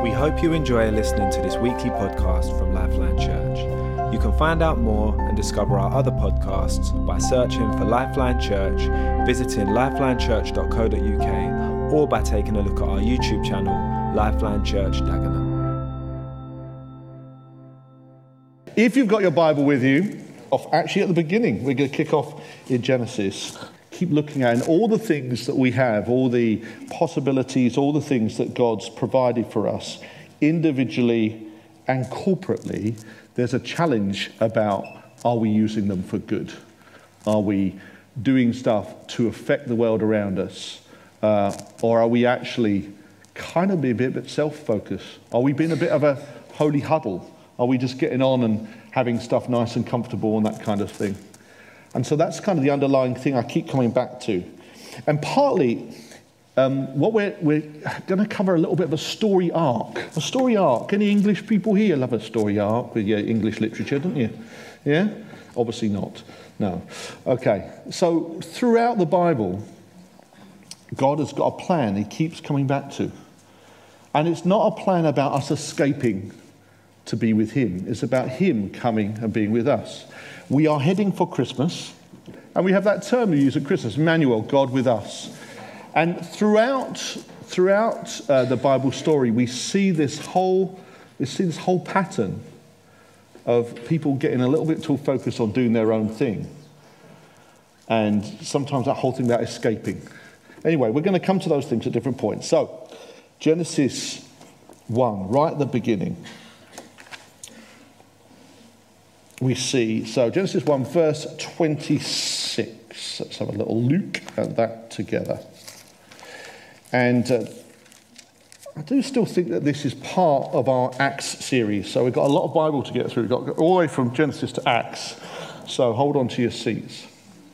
We hope you enjoy listening to this weekly podcast from Lifeline Church. You can find out more and discover our other podcasts by searching for Lifeline Church, visiting lifelinechurch.co.uk, or by taking a look at our YouTube channel, Lifeline Church Dagenham. If you've got your Bible with you, actually at the beginning, we're going to kick off in Genesis. Keep looking at and all the things that we have, all the possibilities, all the things that God's provided for us individually and corporately. There's a challenge about, are we using them for good? Are we doing stuff to affect the world around us? Or are we actually kind of being a bit self-focused? Are we being a bit of a holy huddle? Are we just getting on and having stuff nice and comfortable and that kind of thing? And so that's kind of the underlying thing I keep coming back to. And partly, what we're going to cover a little bit of a story arc. A story arc. Any English people here love a story arc with your English literature, don't you? Yeah? Obviously not. No. Okay. So throughout the Bible, God has got a plan he keeps coming back to. And it's not a plan about us escaping to be with him. It's about him coming and being with us. We are heading for Christmas, and we have that term we use at Christmas, Emmanuel, God with us. And throughout the Bible story, we see this whole pattern of people getting a little bit too focused on doing their own thing, and sometimes that whole thing about escaping. Anyway, we're going to come to those things at different points. So, Genesis 1, right at the beginning. We see, so Genesis 1, verse 26. Let's have a little look at that together. And I do still think that this is part of our Acts series. So we've got a lot of Bible to get through. We've got all the way from Genesis to Acts. So hold on to your seats.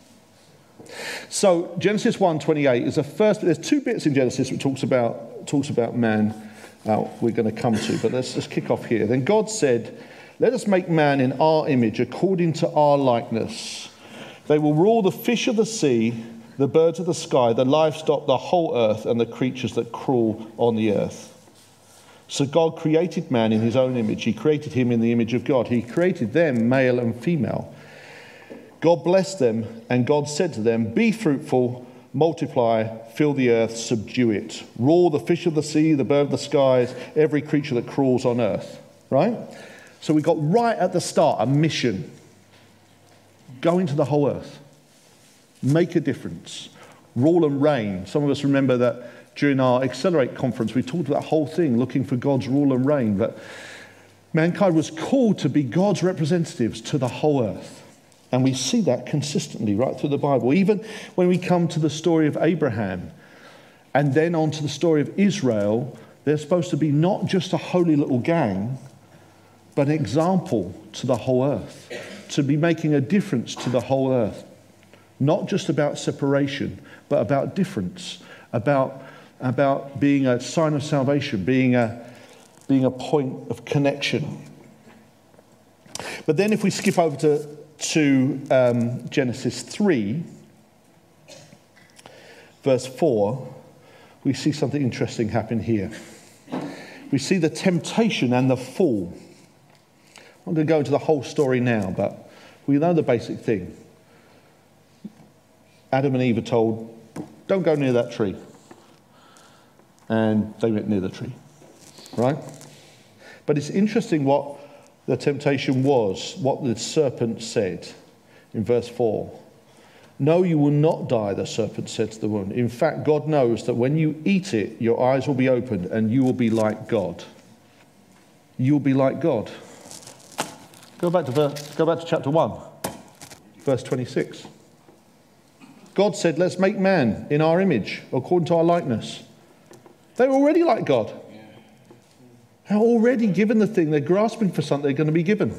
So Genesis 1:28 is the first. There's two bits in Genesis which talks about man. We're going to come to, but let's just kick off here. Then God said, "Let us make man in our image, according to our likeness. They will rule the fish of the sea, the birds of the sky, the livestock, the whole earth, and the creatures that crawl on the earth." So God created man in his own image. He created him in the image of God. He created them, male and female. God blessed them, and God said to them, "Be fruitful, multiply, fill the earth, subdue it. Rule the fish of the sea, the bird of the skies, every creature that crawls on earth." Right? So we got right at the start a mission. Go into the whole earth. Make a difference. Rule and reign. Some of us remember that during our Accelerate conference, we talked about that whole thing, looking for God's rule and reign. But mankind was called to be God's representatives to the whole earth. And we see that consistently right through the Bible. Even when we come to the story of Abraham and then on to the story of Israel, they're supposed to be not just a holy little gang, but an example to the whole earth, to be making a difference to the whole earth. Not just about separation, but about difference, about being a sign of salvation, being a point of connection. But then if we skip over to Genesis 3, verse 4, we see something interesting happen here. We see the temptation and the fall. I'm not going to go into the whole story now, but we know the basic thing. Adam and Eve are told, "Don't go near that tree." And they went near the tree, right? But it's interesting what the temptation was, what the serpent said in verse 4. "No, you will not die," the serpent said to the woman. "In fact, God knows that when you eat it, your eyes will be opened and you will be like God." You will be like God. Go back to chapter 1, verse 26. God said, "Let's make man in our image, according to our likeness." They're already like God. They're already given the thing. They're grasping for something they're going to be given.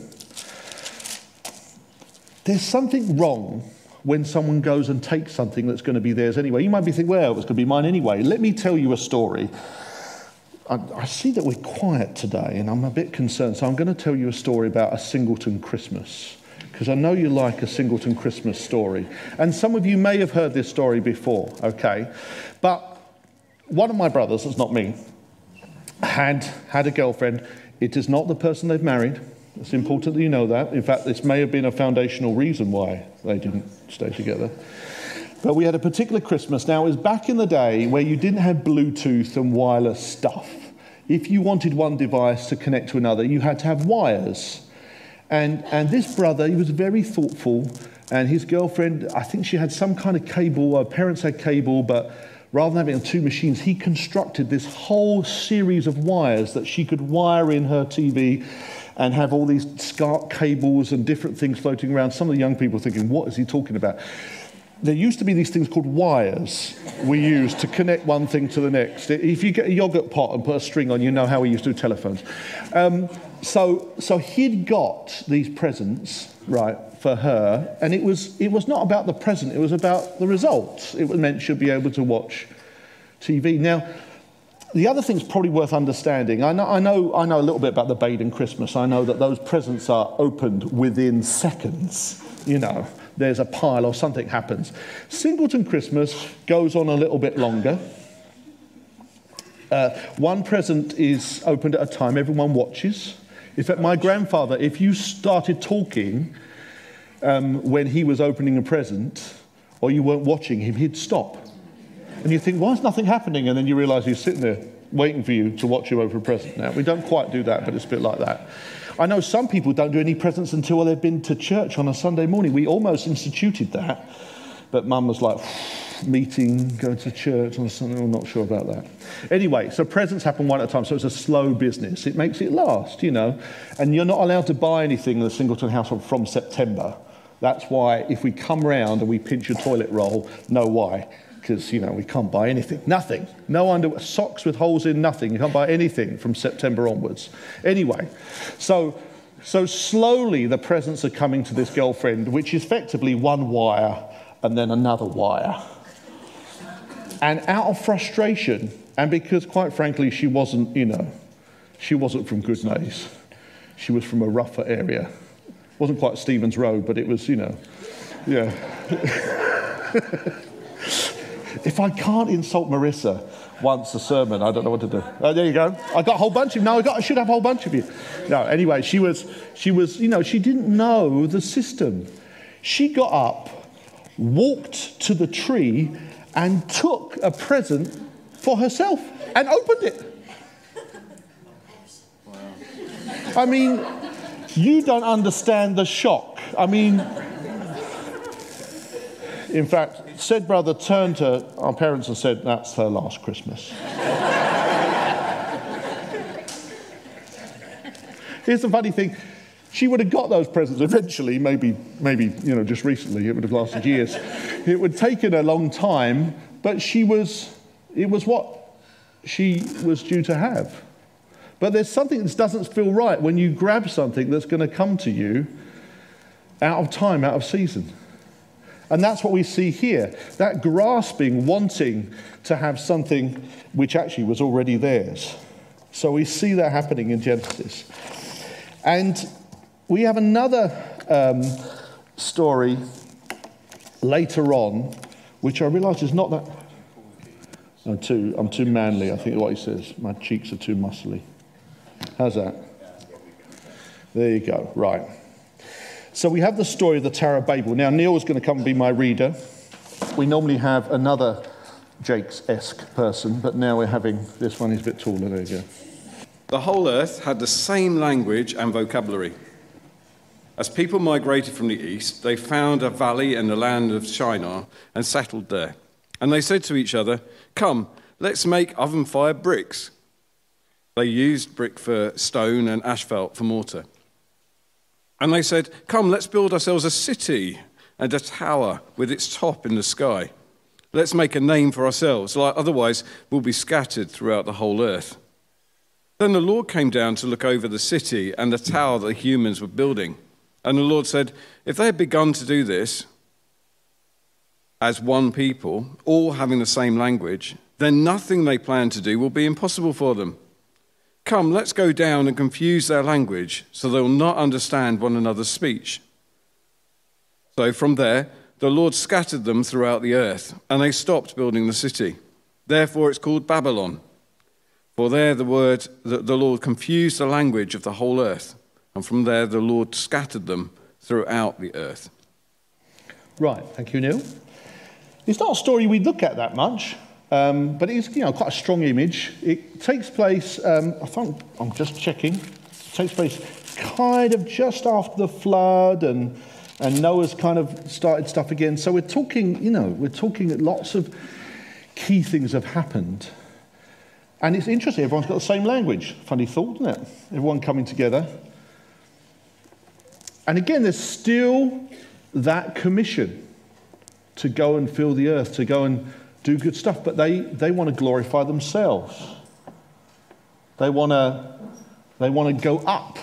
There's something wrong when someone goes and takes something that's going to be theirs anyway. You might be thinking, well, it was going to be mine anyway. Let me tell you a story. I see that we're quiet today, and I'm a bit concerned, so I'm going to tell you a story about a Singleton Christmas, because I know you like a Singleton Christmas story. And some of you may have heard this story before, okay? But one of my brothers, that's not me, had a girlfriend. It is not the person they've married. It's important that you know that. In fact, this may have been a foundational reason why they didn't stay together. But we had a particular Christmas. Now, it was back in the day where you didn't have Bluetooth and wireless stuff. If you wanted one device to connect to another, you had to have wires. And this brother, he was very thoughtful, and his girlfriend, I think she had some kind of cable, her parents had cable, but rather than having two machines, he constructed this whole series of wires that she could wire in her TV and have all these SCART cables and different things floating around. Some of the young people are thinking, what is he talking about? There used to be these things called wires we used to connect one thing to the next. If you get a yogurt pot and put a string on, you know how we used to do telephones. So he'd got these presents, right, for her, and it was not about the present, it was about the results. It meant she'd be able to watch TV. Now, the other thing's probably worth understanding. I know a little bit about the Baden Christmas. I know that those presents are opened within seconds, you know. There's a pile or something happens. Singleton Christmas goes on a little bit longer. One present is opened at a time. Everyone watches. In fact, my grandfather, if you started talking when he was opening a present, or you weren't watching him, he'd stop. And you think, why is nothing happening? And then you realise he's sitting there waiting for you to watch you open a present. Now, we don't quite do that, but it's a bit like that. I know some people don't do any presents until they've been to church on a Sunday morning. We almost instituted that, but Mum was like, meeting, going to church on a Sunday, I'm not sure about that. Anyway, so presents happen one at a time, so it's a slow business. It makes it last, you know, and you're not allowed to buy anything in the Singleton household from September. That's why if we come round and we pinch your toilet roll, know why. Because, you know, we can't buy anything. Nothing. No underwear, socks with holes in, nothing. You can't buy anything from September onwards. Anyway, so slowly the presents are coming to this girlfriend, which is effectively one wire and then another wire. And out of frustration, and because, quite frankly, she wasn't from Goodnays. She was from a rougher area. It wasn't quite Stevens Road, but it was, you know, yeah. If I can't insult Marissa once a sermon, I don't know what to do. Oh, there you go. I got a whole bunch of you. No, I should have a whole bunch of you. No, anyway, she was, you know, she didn't know the system. She got up, walked to the tree, and took a present for herself and opened it. Wow. I mean, you don't understand the shock. I mean, in fact, said brother turned to our parents and said, that's her last Christmas. Here's the funny thing. She would have got those presents eventually, maybe, you know, just recently. It would have lasted years. It would have taken a long time, but it was what she was due to have. But there's something that doesn't feel right when you grab something that's going to come to you out of time, out of season. And that's what we see here, that grasping, wanting to have something which actually was already theirs. So we see that happening in Genesis. And we have another story later on, which I realise is not that... I'm too manly, I think what he says. My cheeks are too muscly. How's that? There you go, right. So we have the story of the Tower of Babel. Now, Neil is going to come and be my reader. We normally have another Jakes-esque person, but now we're having this one. He's a bit taller. There you go. The whole earth had the same language and vocabulary. As people migrated from the east, they found a valley in the land of Shinar and settled there. And they said to each other, "Come, let's make oven-fired bricks." They used brick for stone and asphalt for mortar. And they said, "Come, let's build ourselves a city and a tower with its top in the sky. Let's make a name for ourselves, otherwise we'll be scattered throughout the whole earth." Then the Lord came down to look over the city and the tower that the humans were building. And the Lord said, if they had begun to do this as one people, all having the same language, then nothing they plan to do will be impossible for them. Come, let's go down and confuse their language so they will not understand one another's speech. So from there, the Lord scattered them throughout the earth, and they stopped building the city. Therefore it's called Babylon, For there the Lord confused the language of the whole earth, and from there the Lord scattered them throughout the earth. Right, thank you, Neil. It's not a story we look at that much, but it's quite a strong image. It takes place, I'm just checking, it takes place kind of just after the flood, and Noah's kind of started stuff again. So we're talking that lots of key things have happened. And it's interesting, everyone's got the same language. Funny thought, isn't it? Everyone coming together. And again, there's still that commission to go and fill the earth, to go and do good stuff. But they want to glorify themselves. They want to go up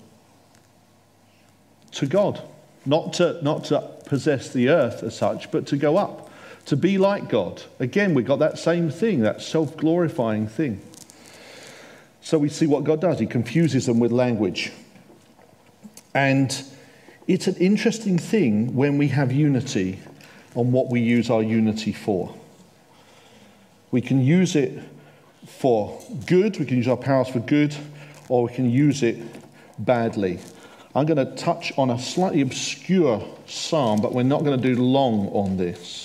to God. Not to possess the earth as such, but to go up. To be like God. Again, we've got that same thing, that self-glorifying thing. So we see what God does. He confuses them with language. And it's an interesting thing when we have unity on what we use our unity for. We can use it for good, we can use our powers for good, or we can use it badly. I'm going to touch on a slightly obscure psalm, but we're not going to do long on this.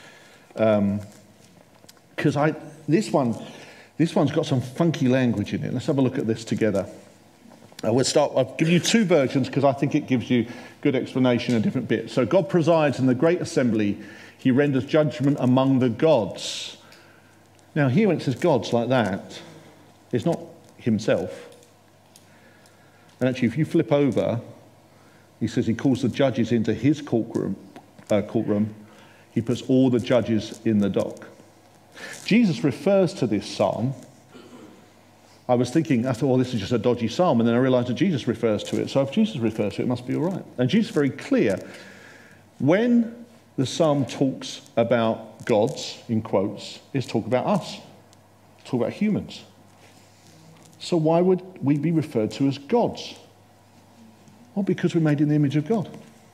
Because this one's got some funky language in it. Let's have a look at this together. I'll give you two versions because I think it gives you good explanation of different bits. So God presides in the great assembly. He renders judgment among the gods. Now here when it says gods like that, it's not himself. And actually if you flip over, he says he calls the judges into his courtroom. He puts all the judges in the dock. Jesus refers to this psalm. I was thinking, I thought, well, this is just a dodgy psalm, and then I realized that Jesus refers to it. So if Jesus refers to it, it must be all right. And Jesus is very clear. When the psalm talks about gods, in quotes, it's talk about us. It's talk about humans. So why would we be referred to as gods? Well, because we're made in the image of God.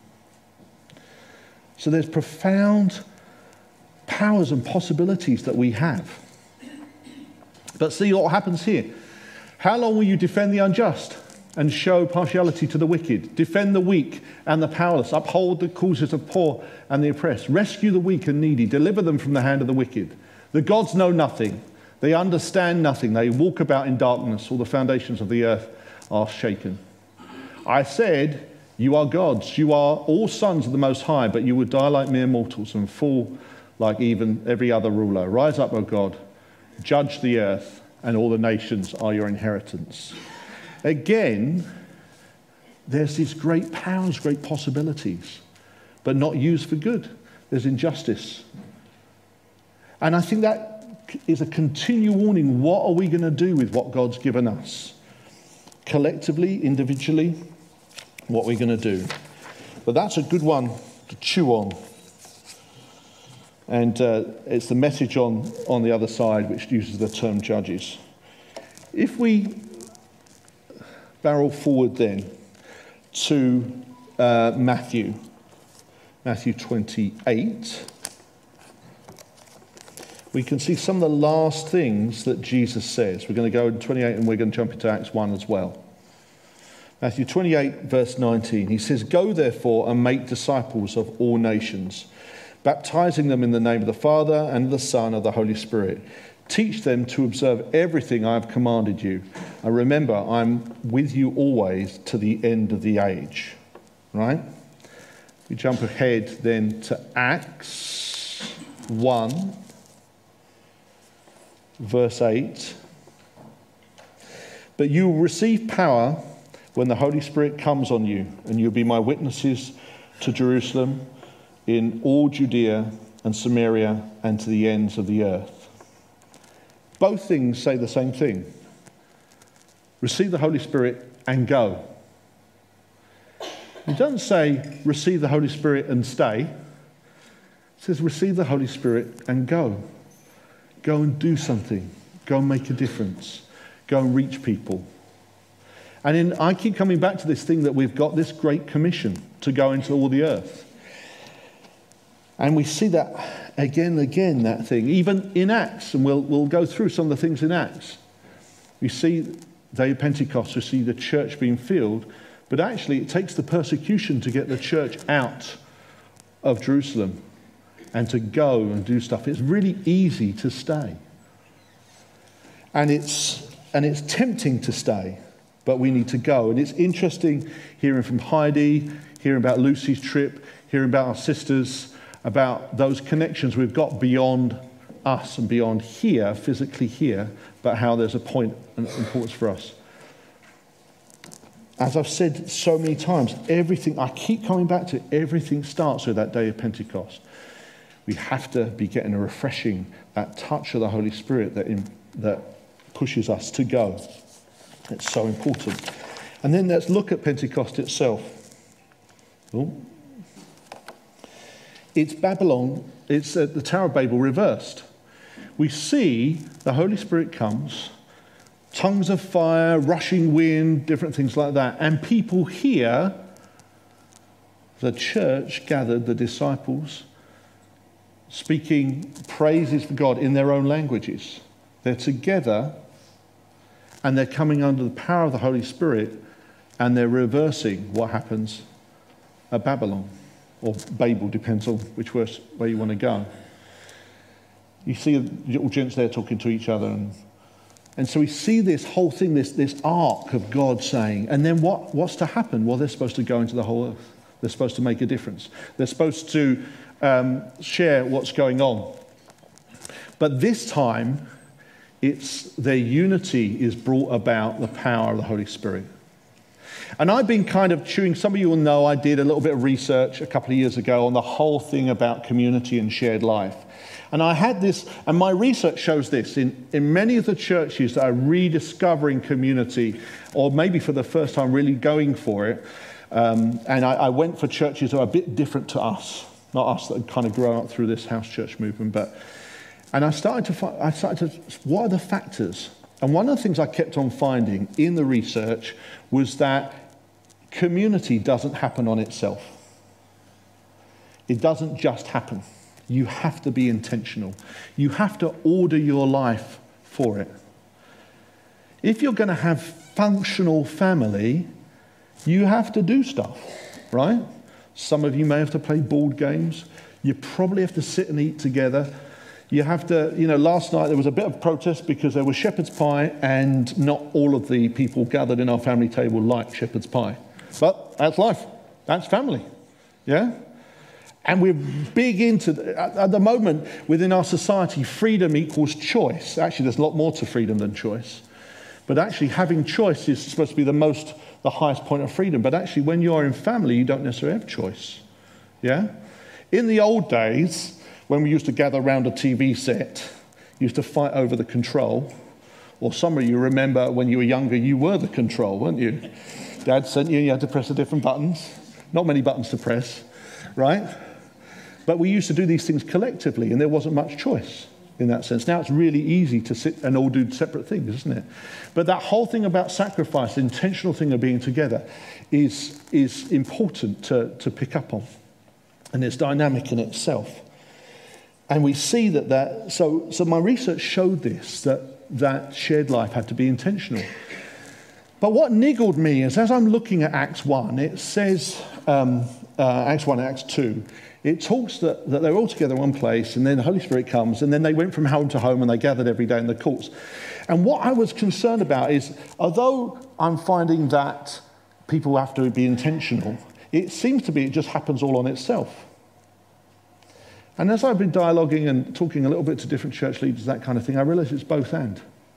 So there's profound powers and possibilities that we have. But see what happens here. How long will you defend the unjust and show partiality to the wicked? Defend the weak and the powerless. Uphold the causes of poor and the oppressed. Rescue the weak and needy. Deliver them from the hand of the wicked. The gods know nothing. They understand nothing. They walk about in darkness. All the foundations of the earth are shaken. I said, you are gods. You are all sons of the Most High, but you would die like mere mortals and fall like even every other ruler. Rise up, O God. Judge the earth, and all the nations are your inheritance. Again, there's these great powers, great possibilities, but not used for good. There's injustice. And I think that is a continual warning. What are we going to do with what God's given us? Collectively, individually, what are we going to do? But that's a good one to chew on. And it's the message on the other side which uses the term judges. If we barrel forward then to Matthew 28, we can see some of the last things that Jesus says. We're going to go in 28 and we're going to jump into Acts 1 as well. Matthew 28 verse 19, he says, "Go therefore and make disciples of all nations, baptizing them in the name of the Father and of the Son and of the Holy Spirit. Teach them to observe everything I have commanded you. And remember, I'm with you always to the end of the age." Right? We jump ahead then to Acts 1, verse 8. "But you will receive power when the Holy Spirit comes on you, and you'll be my witnesses to Jerusalem, in all Judea and Samaria, and to the ends of the earth." Both things say the same thing. Receive the Holy Spirit and go. It doesn't say receive the Holy Spirit and stay. It says receive the Holy Spirit and go. Go and do something. Go and make a difference. Go and reach people. And I keep coming back to this thing that we've got this great commission to go into all the earth. And we see that again and again, that thing, even in Acts, and we'll go through some of the things in Acts. We see Day of Pentecost, we see the church being filled, but actually it takes the persecution to get the church out of Jerusalem and to go and do stuff. It's really easy to stay. And it's tempting to stay, but we need to go. And it's interesting hearing from Heidi, hearing about Lucy's trip, hearing about our sisters, about those connections we've got beyond us and beyond here, physically here, but how there's a point and importance for us. As I've said so many times, everything, I keep coming back to, everything starts with that day of Pentecost. We have to be getting a refreshing, that touch of the Holy Spirit that pushes us to go. It's so important. And then let's look at Pentecost itself. Oh. It's Babylon, it's the Tower of Babel reversed. We see the Holy Spirit comes, tongues of fire, rushing wind, different things like that. And people hear the church gathered, the disciples, speaking praises for God in their own languages. They're together and they're coming under the power of the Holy Spirit and they're reversing what happens at Babylon. Or Babel, depends on which way you want to go. You see little gents there talking to each other. And so we see this whole thing, this arc of God saying, and then what's to happen? Well, they're supposed to go into the whole earth. They're supposed to make a difference. They're supposed to share what's going on. But this time, their unity is brought about the power of the Holy Spirit. And I've been kind of chewing, some of you will know I did a little bit of research a couple of years ago on the whole thing about community and shared life. And I had this, and my research shows this, in many of the churches that are rediscovering community, or maybe for the first time really going for it, and I went for churches that are a bit different to us, not us that kind of grown up through this house church movement, and I started to, what are the factors? And one of the things I kept on finding in the research was that community doesn't happen on itself. It doesn't just happen. You have to be intentional. You have to order your life for it. If you're going to have functional family, you have to do stuff, right? Some of you may have to play board games. You probably have to sit and eat together. You have to, last night there was a bit of protest because there was shepherd's pie and not all of the people gathered in our family table liked shepherd's pie. But that's life. That's family. Yeah? And we're big into, at the moment, within our society, freedom equals choice. Actually, there's a lot more to freedom than choice. But actually, having choice is supposed to be the highest point of freedom. But actually, when you're in family, you don't necessarily have choice. Yeah? In the old days, when we used to gather around a TV set, used to fight over the control. Or some of you remember when you were younger, you were the control, weren't you? Dad sent you, and you had to press the different buttons. Not many buttons to press, right? But we used to do these things collectively, and there wasn't much choice in that sense. Now it's really easy to sit and all do separate things, isn't it? But that whole thing about sacrifice, the intentional thing of being together, is important to pick up on. And it's dynamic in itself. And we see that so my research showed this, that shared life had to be intentional. But what niggled me is, as I'm looking at Acts 1, it says, Acts 1 and Acts 2, it talks that they were all together in one place, and then the Holy Spirit comes, and then they went from home to home, and they gathered every day in the courts. And what I was concerned about is, although I'm finding that people have to be intentional, it seems to be it just happens all on itself. And as I've been dialoguing and talking a little bit to different church leaders, that kind of thing, I realized it's both and.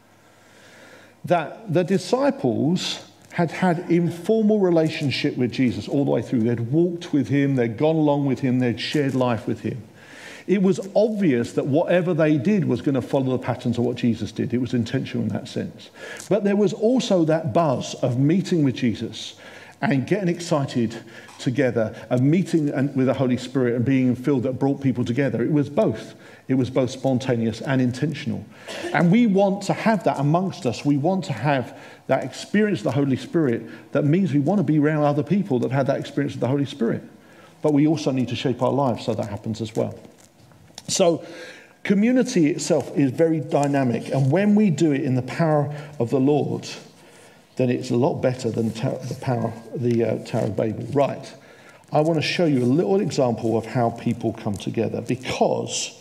That the disciples had informal relationship with Jesus all the way through. They'd walked with him, they'd gone along with him, they'd shared life with him. It was obvious that whatever they did was going to follow the patterns of what Jesus did. It was intentional in that sense. But there was also that buzz of meeting with Jesus and getting excited together, and meeting with the Holy Spirit and being filled that brought people together. It was both. It was both spontaneous and intentional. And we want to have that amongst us. We want to have that experience of the Holy Spirit. That means we want to be around other people that have had that experience of the Holy Spirit. But we also need to shape our lives so that happens as well. So Community itself is very dynamic, and when we do it in the power of the Lord, then it's a lot better than the Tower of Babel. Right, I want to show you a little example of how people come together, because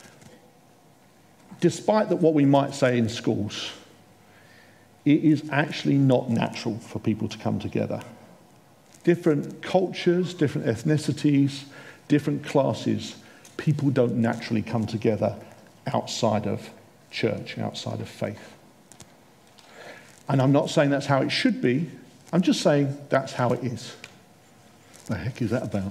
despite what we might say in schools, it is actually not natural for people to come together. Different cultures, different ethnicities, different classes, people don't naturally come together outside of church, outside of faith. And I'm not saying that's how it should be. I'm just saying that's how it is. What the heck is that about?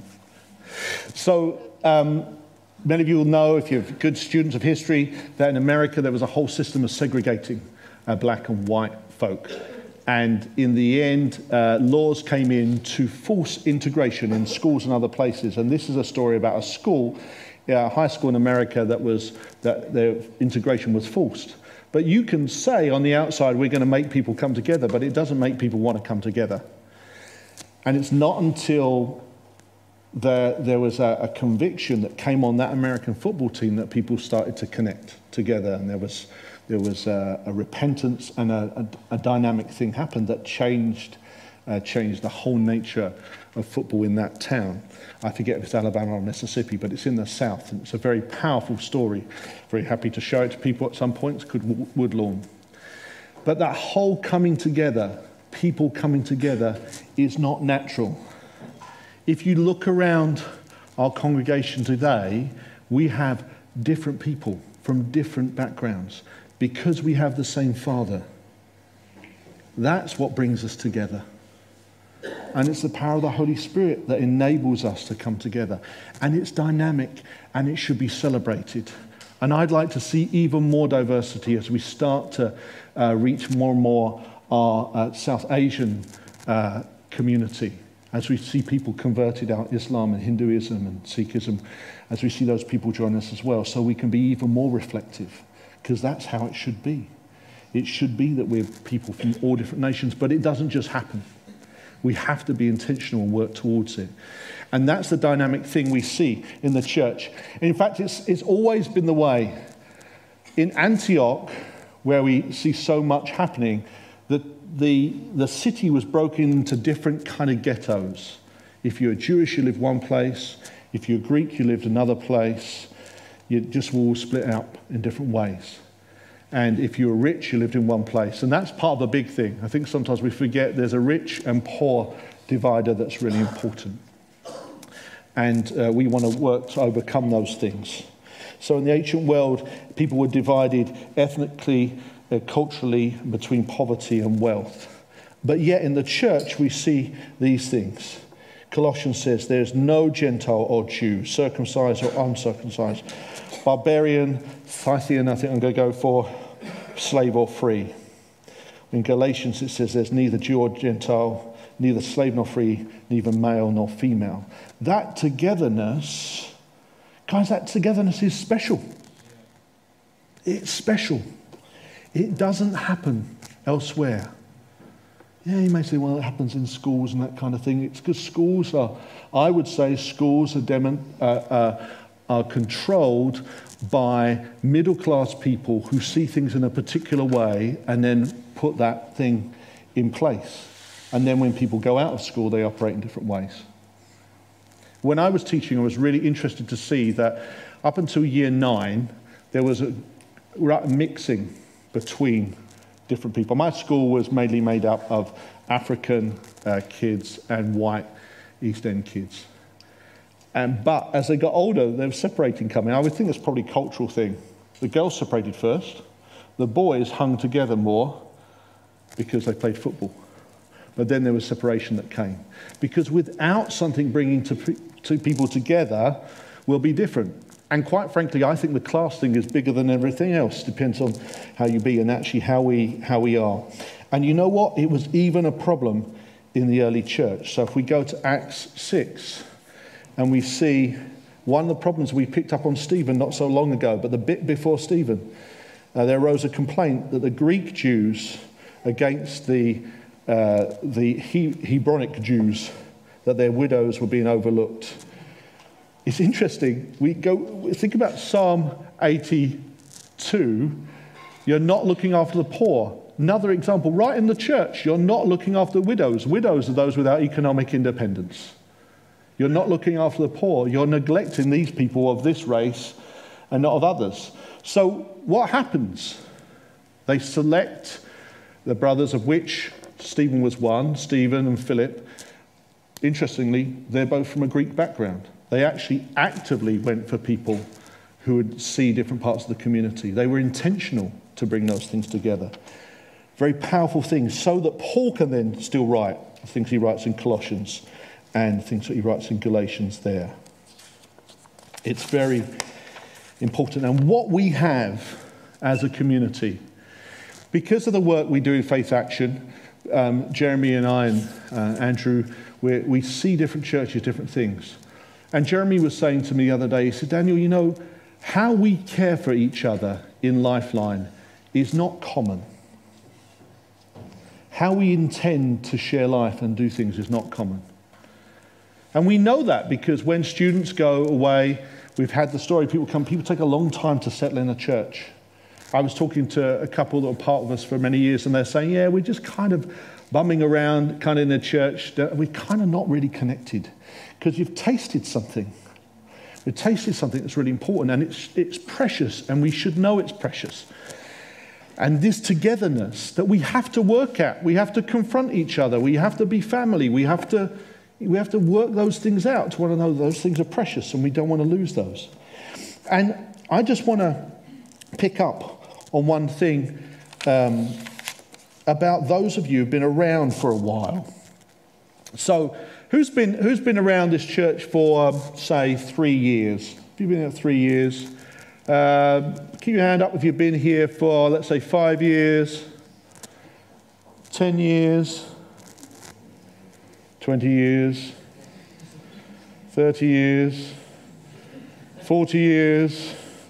So, many of you will know, if you're good students of history, that in America there was a whole system of segregating black and white folk. And in the end, laws came in to force integration in schools and other places. And this is a story about a school, a high school in America, that their integration was forced. But you can say on the outside, we're going to make people come together, but it doesn't make people want to come together. And it's not until there was a conviction that came on that American football team that people started to connect together, and there was a repentance, and a dynamic thing happened that changed the whole nature of football in that town. I forget if it's Alabama or Mississippi, but it's in the South, and it's a very powerful story. Very happy to show it to people at some point. It's called Woodlawn. But that whole coming together, people coming together, is not natural. If you look around our congregation today, we have different people from different backgrounds because we have the same Father. That's what brings us together. And it's the power of the Holy Spirit that enables us to come together. And it's dynamic, and it should be celebrated. And I'd like to see even more diversity as we start to reach more and more our South Asian community. As we see people converted out Islam and Hinduism and Sikhism, as we see those people join us as well, so we can be even more reflective, because that's how it should be. It should be that we're people from all different nations, but it doesn't just happen. We have to be intentional and work towards it. And that's the dynamic thing we see in the church. In fact, it's always been the way. In Antioch, where we see so much happening, that the city was broken into different kind of ghettos. If you're Jewish, you lived one place. If you're Greek, you lived another place. You just were all split up in different ways. And if you were rich, you lived in one place. And that's part of the big thing. I think sometimes we forget there's a rich and poor divider that's really important. And we want to work to overcome those things. So in the ancient world, people were divided ethnically, culturally, between poverty and wealth. But yet in the church, we see these things. Colossians says, there's no Gentile or Jew, circumcised or uncircumcised, barbarian, Scythian, I think I'm going to go for, slave or free. In Galatians it says there's neither Jew or Gentile, neither slave nor free, neither male nor female. That togetherness, guys, that togetherness is special. It's special. It doesn't happen elsewhere. Yeah, you may say, well, it happens in schools and that kind of thing. It's because schools are, I would say schools are controlled by middle-class people who see things in a particular way and then put that thing in place. And then when people go out of school, they operate in different ways. When I was teaching, I was really interested to see that up until year 9, there was a mixing between different people. My school was mainly made up of African kids and white East End kids. But as they got older, there was separating coming. I would think it's probably a cultural thing. The girls separated first. The boys hung together more because they played football. But then there was separation that came. Because without something bringing two people together, we'll be different. And quite frankly, I think the class thing is bigger than everything else. Depends on how you be and actually how we are. And you know what? It was even a problem in the early church. So if we go to Acts 6, and we see one of the problems we picked up on Stephen not so long ago, but the bit before Stephen, there arose a complaint that the Greek Jews against the Hebronic Jews, that their widows were being overlooked. It's interesting. We think about Psalm 82. You're not looking after the poor. Another example, right in the church, you're not looking after widows. Widows are those without economic independence. You're not looking after the poor. You're neglecting these people of this race and not of others. So what happens? They select the brothers, of which Stephen was one, Stephen and Philip. Interestingly, they're both from a Greek background. They actually actively went for people who would see different parts of the community. They were intentional to bring those things together. Very powerful things, so that Paul can then still write the things he writes in Colossians and things that he writes in Galatians there. It's very important. And what we have as a community, because of the work we do in Faith Action, Jeremy and I and Andrew, we see different churches, different things. And Jeremy was saying to me the other day, he said, Daniel, you know, how we care for each other in Lifeline is not common. How we intend to share life and do things is not common. And we know that because when students go away, we've had the story, people take a long time to settle in a church. I was talking to a couple that were part of us for many years, and they're saying, yeah, we're just kind of bumming around kind of in a church. We're kind of not really connected because you've tasted something. We've tasted something that's really important, and it's precious, and we should know it's precious. And this togetherness that we have to work at, we have to confront each other, we have to be family, we have to work those things out to want to know those things are precious and we don't want to lose those. And I just want to pick up on one thing about those of you who've been around for a while. So who's been around this church for, say, 3 years? Have you been here 3 years? Keep your hand up if you've been here for, let's say, 5 years, 10 years, 20 years, 30 years, 40 years.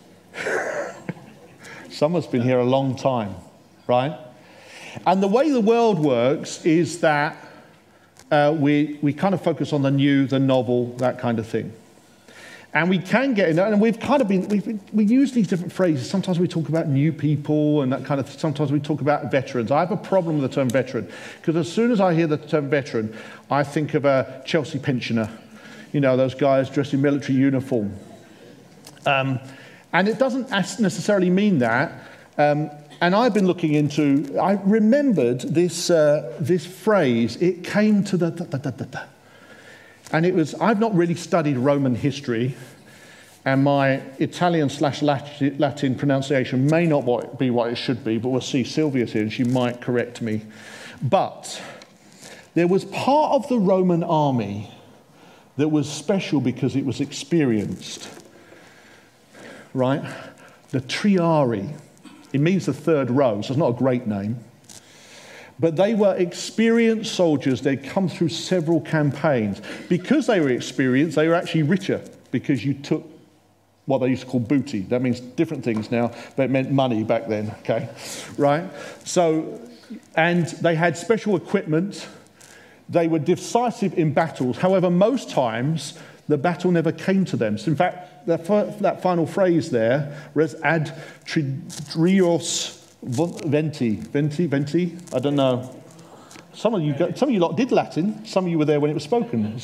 Someone's been here a long time, right? And the way the world works is that we kind of focus on the new, the novel, that kind of thing. And we can get in there, and we've kind of we use these different phrases. Sometimes we talk about new people and that kind of, sometimes we talk about veterans. I have a problem with the term veteran, because as soon as I hear the term veteran, I think of a Chelsea pensioner. You know, those guys dressed in military uniform. And it doesn't necessarily mean that. And I've been looking into, I remembered this phrase. It came to the. And it was, I've not really studied Roman history, and my Italian/Latin pronunciation may not be what it should be, but we'll see. Sylvia's here, and she might correct me. But there was part of the Roman army that was special because it was experienced, right? The triarii. It means the third row, so it's not a great name. But they were experienced soldiers. They'd come through several campaigns. Because they were experienced, they were actually richer, because you took what they used to call booty. That means different things now, but it meant money back then, okay? Right? So, and they had special equipment. They were decisive in battles. However, most times, the battle never came to them. So in fact, that final phrase there, res ad trios venti, I don't know. Some of you lot did Latin. Some of you were there when it was spoken.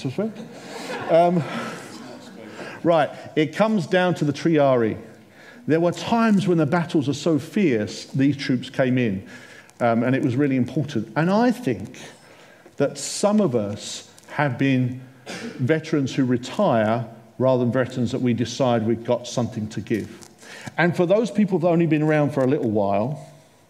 Right, it comes down to the triarii. There were times when the battles are so fierce, these troops came in, and it was really important. And I think that some of us have been veterans who retire rather than veterans that we decide we've got something to give. And for those people that have only been around for a little while,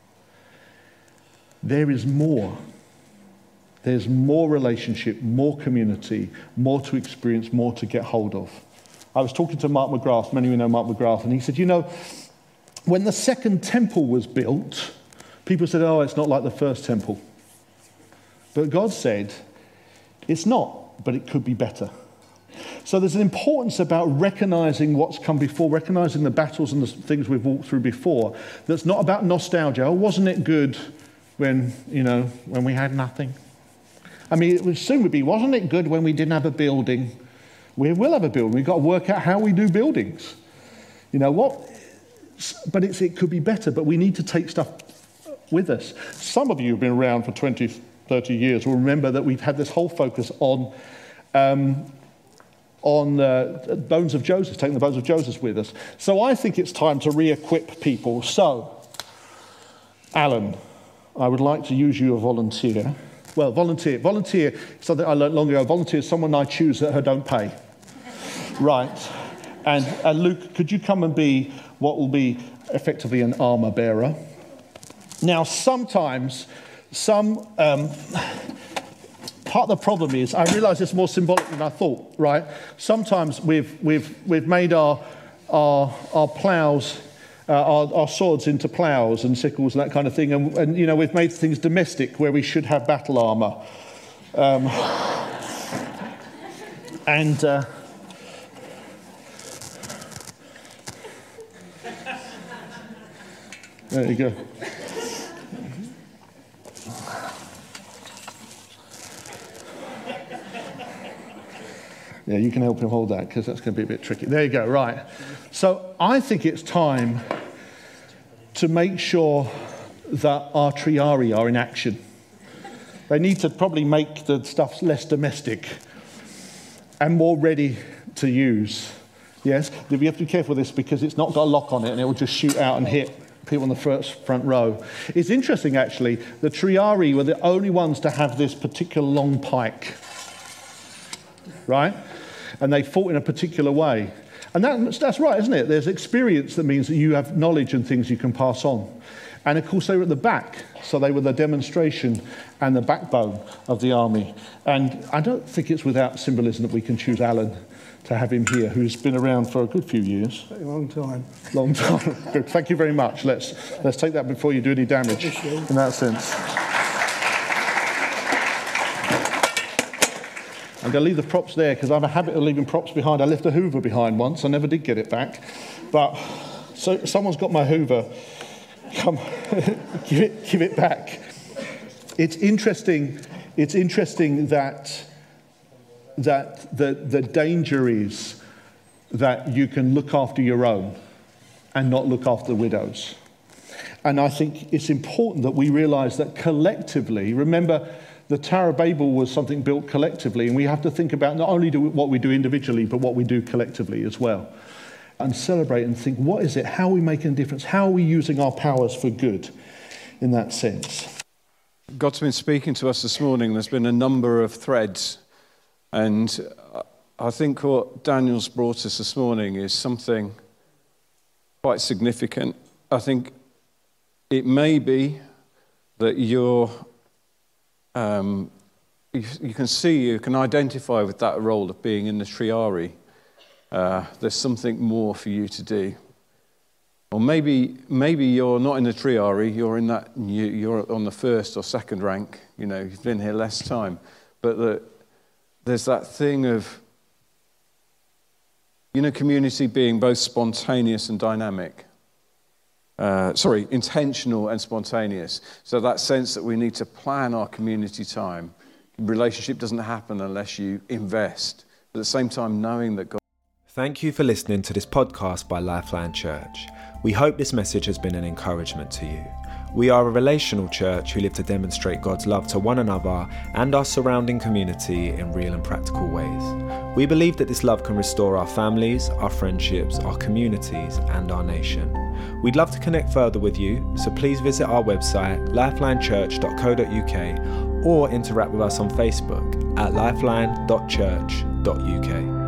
there is more. There's more relationship, more community, more to experience, more to get hold of. I was talking to Mark McGrath, many of you know Mark McGrath, and he said, you know, when the second temple was built, people said, oh, it's not like the first temple. But God said, it's not, but it could be better. So there's an importance about recognizing what's come before, recognizing the battles and the things we've walked through before. That's not about nostalgia. Oh, wasn't it good when we had nothing? I mean, it would soon be, wasn't it good when we didn't have a building? We will have a building. We've got to work out how we do buildings. You know what? But it could be better, but we need to take stuff with us. Some of you have been around for 20, 30 years will remember that we've had this whole focus on bones of Joseph, taking the bones of Joseph with us. So I think it's time to re-equip people. So, Alan, I would like to use you as a volunteer. Well, volunteer is something I learned long ago. Volunteer is someone I choose that I don't pay. Right. And Luke, could you come and be what will be effectively an armour bearer? Now, sometimes, part of the problem is, I realise it's more symbolic than I thought, right? Sometimes we've made our ploughs, our swords into ploughs and sickles and that kind of thing, and you know, we've made things domestic where we should have battle armour. There you go. Yeah, you can help him hold that because that's going to be a bit tricky. There you go, right. So I think it's time to make sure that our triarii are in action. They need to probably make the stuff less domestic and more ready to use. Yes, we have to be careful with this because it's not got a lock on it and it will just shoot out and hit people on the front row. It's interesting, actually, the triarii were the only ones to have this particular long pike, right? And they fought in a particular way. And that's right, isn't it? There's experience that means that you have knowledge and things you can pass on. And of course, they were at the back, so they were the demonstration and the backbone of the army. And I don't think it's without symbolism that we can choose Alan to have him here, who's been around for a good few years. A long time. Long time. Good. Thank you very much. Let's take that before you do any damage in that sense. I'm going to leave the props there because I have a habit of leaving props behind. I left a Hoover behind once. I never did get it back. But so someone's got my Hoover. Come, give it back. It's interesting that the danger is that you can look after your own and not look after the widows. And I think it's important that we realise that collectively, remember, the Tower of Babel was something built collectively, and we have to think about not only what we do individually, but what we do collectively as well. And celebrate and think, what is it? How are we making a difference? How are we using our powers for good in that sense? God's been speaking to us this morning. There's been a number of threads. And I think what Daniel's brought us this morning is something quite significant. I think it may be that you can identify with that role of being in the triarii. There's something more for you to do. Or maybe you're not in the triarii, you're on the first or second rank, you know, you've been here less time. But there's that thing of, community being both spontaneous and dynamic. Intentional and spontaneous. So that sense that we need to plan our community time. Relationship doesn't happen unless you invest. But at the same time, knowing that God... Thank you for listening to this podcast by Lifeline Church. We hope this message has been an encouragement to you. We are a relational church who live to demonstrate God's love to one another and our surrounding community in real and practical ways. We believe that this love can restore our families, our friendships, our communities, and our nation. We'd love to connect further with you, so please visit our website, lifelinechurch.co.uk, or interact with us on Facebook at lifeline.church.uk.